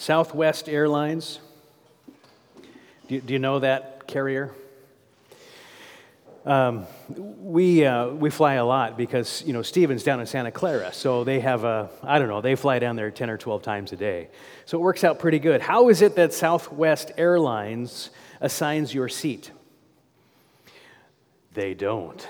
Southwest Airlines. Do you know that carrier? We fly a lot because, Stephen's down in Santa Clara, so they have they fly down there 10 or 12 times a day. So it works out pretty good. How is it that Southwest Airlines assigns your seat? They don't.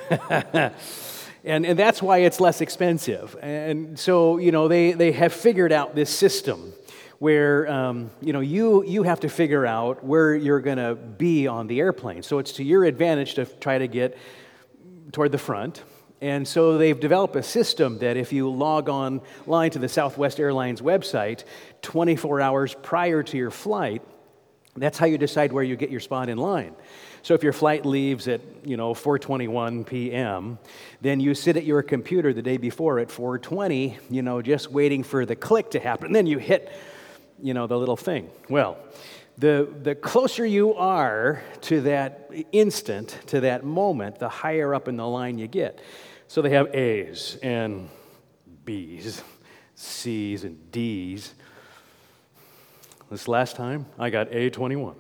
And that's why it's less expensive. And so, they have figured out this system where, you have to figure out where you're going to be on the airplane. So it's to your advantage to try to get toward the front. And so they've developed a system that if you log online to the Southwest Airlines website 24 hours prior to your flight, that's how you decide where you get your spot in line. So if your flight leaves at, 4:21 p.m., then you sit at your computer the day before at 4:20, just waiting for the click to happen. And then you hit, the little thing. Well, the closer you are to that instant, to that moment, the higher up in the line you get. So they have A's and B's, C's and D's. This last time, I got A21.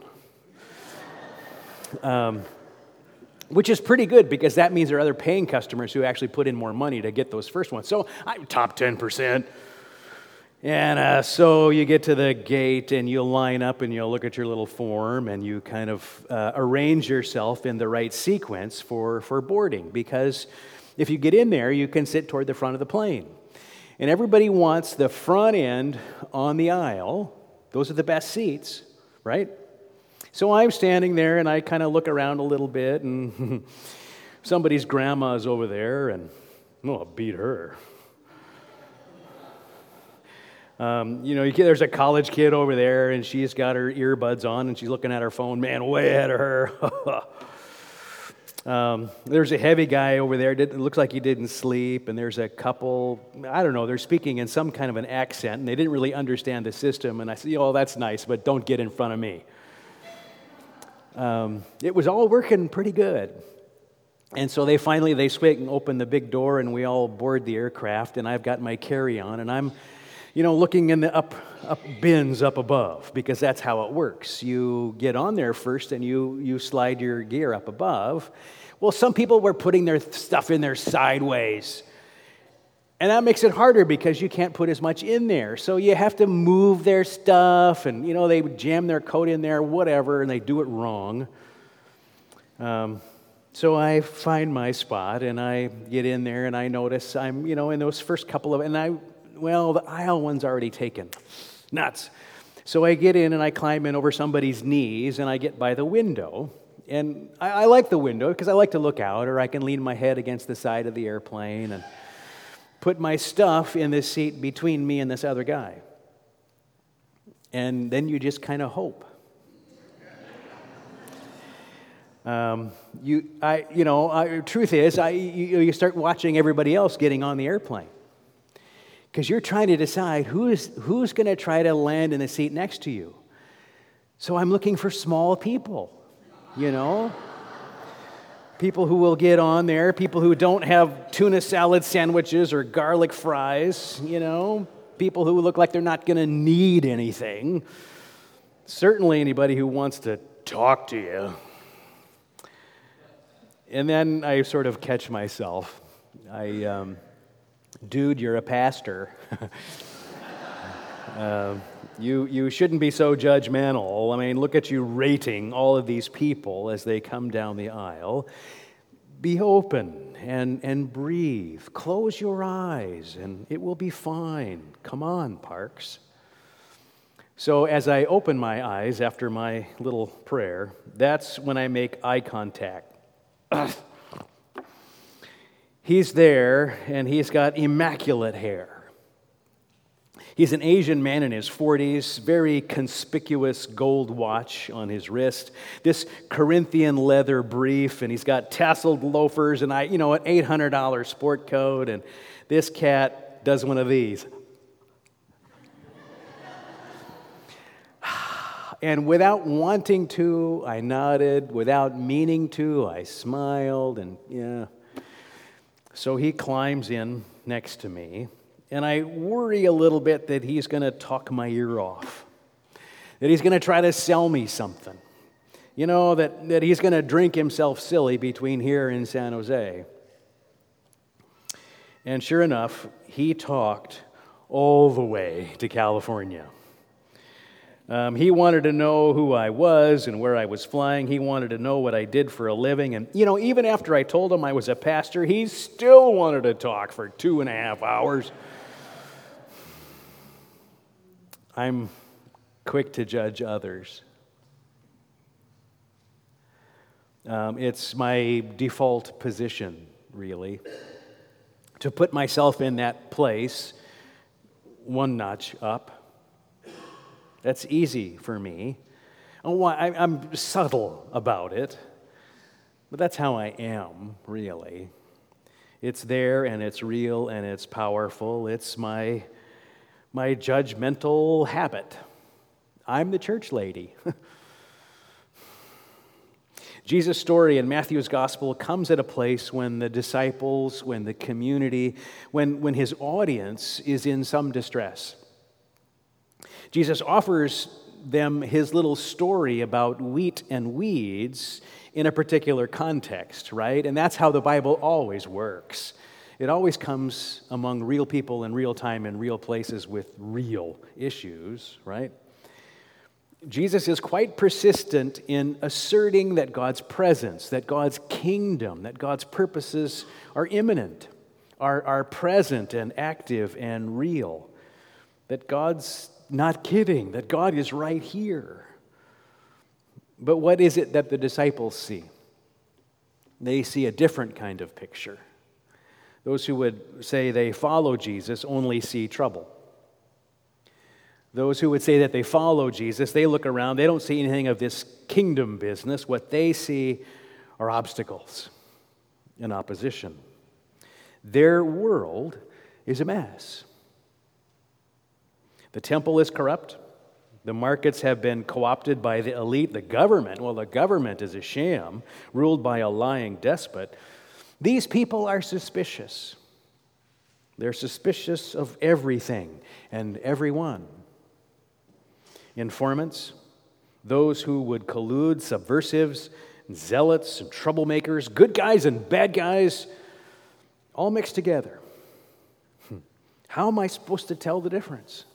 Which is pretty good because that means there are other paying customers who actually put in more money to get those first ones. So I'm top 10%. And so you get to the gate and you'll line up and you'll look at your little form and you kind of arrange yourself in the right sequence for boarding, because if you get in there, you can sit toward the front of the plane. And everybody wants the front end on the aisle. Those are the best seats, right? So I'm standing there and I kind of look around a little bit and somebody's grandma's over there and, I'll beat her. There's a college kid over there and she's got her earbuds on and she's looking at her phone, man, way ahead of her. There's a heavy guy over there, it looks like he didn't sleep, and there's a couple, they're speaking in some kind of an accent and they didn't really understand the system, and I said, that's nice, but don't get in front of me. It was all working pretty good. And so they swing and open the big door and we all board the aircraft, and I've got my carry-on and I'm, looking in the up bins up above, because that's how it works. You get on there first and you slide your gear up above. Well, some people were putting their stuff in there sideways. And that makes it harder because you can't put as much in there. So you have to move their stuff, and, they jam their coat in there, whatever, and they do it wrong. So I find my spot, and I get in there, and I notice I'm, in those first couple of, the aisle one's already taken. Nuts. So I get in, and I climb in over somebody's knees, and I get by the window. And I like the window because I like to look out, or I can lean my head against the side of the airplane and put my stuff in this seat between me and this other guy. And then you just kind of hope. Truth is, you start watching everybody else getting on the airplane, because you're trying to decide who's going to try to land in the seat next to you. So I'm looking for small people, people who will get on there, people who don't have tuna salad sandwiches or garlic fries, people who look like they're not going to need anything. Certainly anybody who wants to talk to you. And then I sort of catch myself. Dude, you're a pastor. You shouldn't be so judgmental. Look at you rating all of these people as they come down the aisle. Be open and breathe. Close your eyes and it will be fine. Come on, Parks. So as I open my eyes after my little prayer, that's when I make eye contact. He's there, and he's got immaculate hair. He's an Asian man in his 40s, very conspicuous gold watch on his wrist, this Corinthian leather brief, and he's got tasseled loafers and an $800 sport coat, and this cat does one of these. And without wanting to, I nodded. Without meaning to, I smiled, and yeah. So he climbs in next to me. And I worry a little bit that he's going to talk my ear off, that he's going to try to sell me something. You know, that he's going to drink himself silly between here and San Jose. And sure enough, he talked all the way to California. He wanted to know who I was and where I was flying. He wanted to know what I did for a living. And, you know, even after I told him I was a pastor, he still wanted to talk for 2.5 hours. I'm quick to judge others. It's my default position, really, to put myself in that place one notch up. That's easy for me. I'm subtle about it, but that's how I am, really. It's there, and it's real, and it's powerful. It's my judgmental habit. I'm the church lady. Jesus' story in Matthew's gospel comes at a place when the disciples, when the community, when his audience is in some distress. Jesus offers them his little story about wheat and weeds in a particular context, right? And that's how the Bible always works. It always comes among real people in real time in real places with real issues, right? Jesus is quite persistent in asserting that God's presence, that God's kingdom, that God's purposes are imminent, are present and active and real, that God's not kidding, that God is right here. But what is it that the disciples see? They see a different kind of picture. Those who would say they follow Jesus only see trouble. Those who would say that they follow Jesus, they look around, they don't see anything of this kingdom business. What they see are obstacles and opposition. Their world is a mess. The temple is corrupt. The markets have been co-opted by the elite. The government is a sham, ruled by a lying despot. These people are suspicious. They're suspicious of everything and everyone. Informants, those who would collude, subversives, zealots and troublemakers, good guys and bad guys, all mixed together. How am I supposed to tell the difference?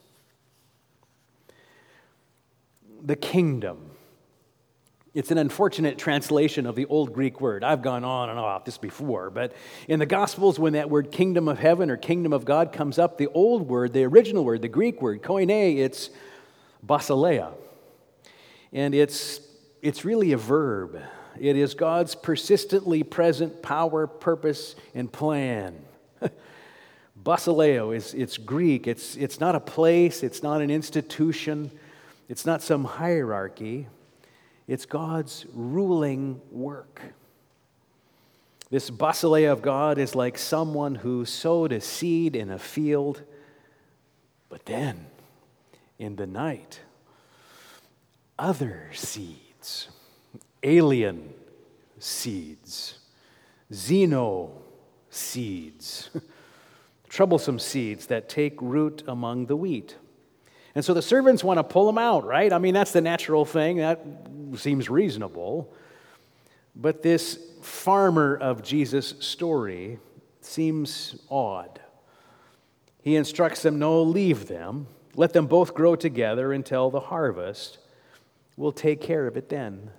The kingdom. It's an unfortunate translation of the old Greek word. I've gone on and off this before, but in the Gospels, when that word kingdom of heaven or kingdom of God comes up, the old word, the original word, the Greek word, koine, it's basileia. And it's really a verb. It is God's persistently present power, purpose, and plan. Basileo it's Greek. It's not a place, it's not an institution, it's not some hierarchy. It's God's ruling work. This basileia of God is like someone who sowed a seed in a field, but then in the night, other seeds, alien seeds, xeno seeds, troublesome seeds that take root among the wheat. And so the servants want to pull them out, right? I mean, that's the natural thing. That seems reasonable. But this farmer of Jesus' story seems odd. He instructs them, no, leave them. Let them both grow together until the harvest. We'll take care of it then.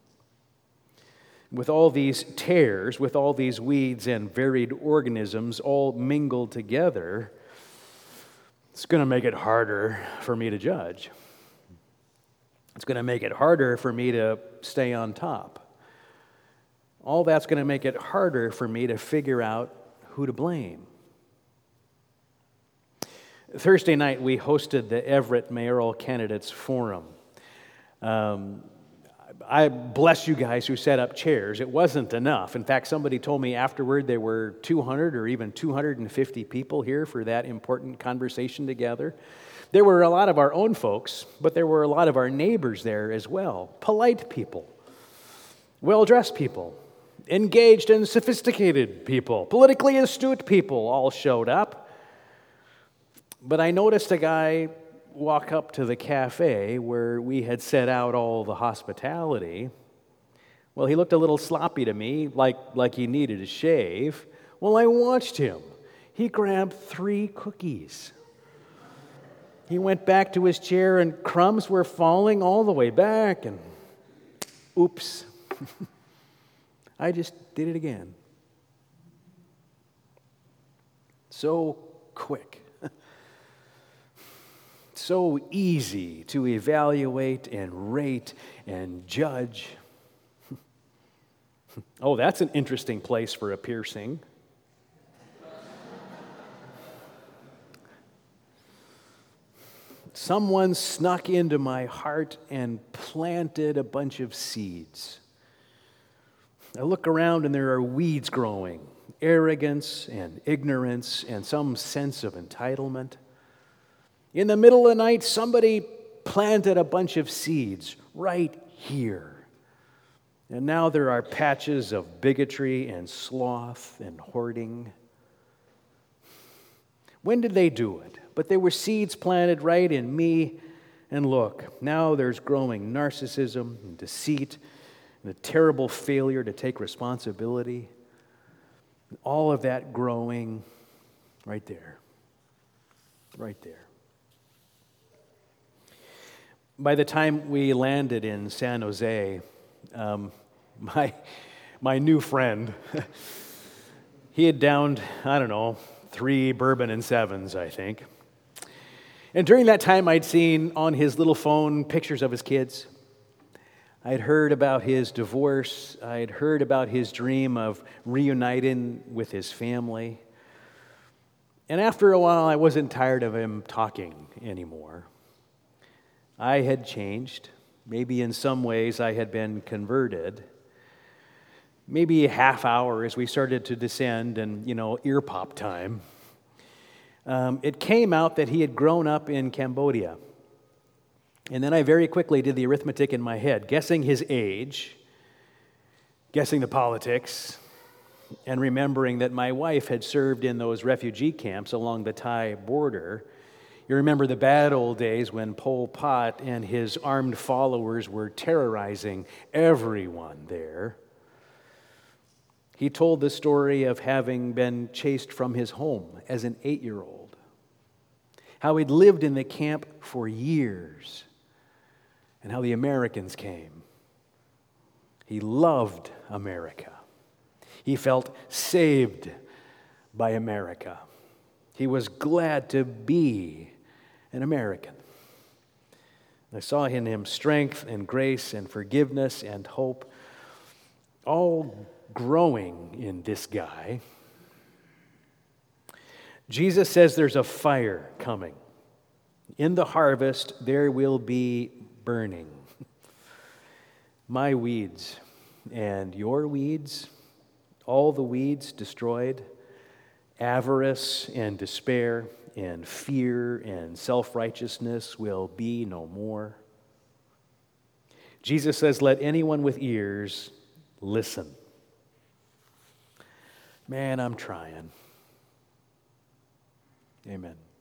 With all these tares, with all these weeds and varied organisms all mingled together, it's going to make it harder for me to judge. It's going to make it harder for me to stay on top. All that's going to make it harder for me to figure out who to blame. Thursday night, we hosted the Everett Mayoral Candidates Forum. I bless you guys who set up chairs. It wasn't enough. In fact, somebody told me afterward there were 200 or even 250 people here for that important conversation together. There were a lot of our own folks, but there were a lot of our neighbors there as well. Polite people, well-dressed people, engaged and sophisticated people, politically astute people all showed up. But I noticed a guy walk up to the cafe where we had set out all the hospitality. Well, he looked a little sloppy to me, like he needed a shave. Well, I watched him. He grabbed 3 cookies. He went back to his chair, and crumbs were falling all the way back, and oops. I just did it again. So quick. So easy to evaluate and rate and judge. Oh, that's an interesting place for a piercing. Someone snuck into my heart and planted a bunch of seeds. I look around and there are weeds growing, arrogance and ignorance and some sense of entitlement. In the middle of the night, somebody planted a bunch of seeds right here. And now there are patches of bigotry and sloth and hoarding. When did they do it? But there were seeds planted right in me. And look, now there's growing narcissism and deceit and a terrible failure to take responsibility. All of that growing right there. Right there. By the time we landed in San Jose, my new friend, he had downed, 3 bourbon and 7s, I think. And during that time, I'd seen on his little phone pictures of his kids. I'd heard about his divorce. I'd heard about his dream of reuniting with his family. And after a while, I wasn't tired of him talking anymore. I had changed. Maybe in some ways I had been converted. Maybe a half hour as we started to descend and, ear pop time. It came out that he had grown up in Cambodia. And then I very quickly did the arithmetic in my head, guessing his age, guessing the politics, and remembering that my wife had served in those refugee camps along the Thai border. You remember the bad old days when Pol Pot and his armed followers were terrorizing everyone there. He told the story of having been chased from his home as an 8-year-old, how he'd lived in the camp for years, and how the Americans came. He loved America. He felt saved by America. He was glad to be an American. I saw in him strength and grace and forgiveness and hope, all growing in this guy. Jesus says there's a fire coming. In the harvest, there will be burning. My weeds and your weeds, all the weeds destroyed, avarice and despair and fear and self-righteousness will be no more. Jesus says, let anyone with ears listen. Man, I'm trying. Amen.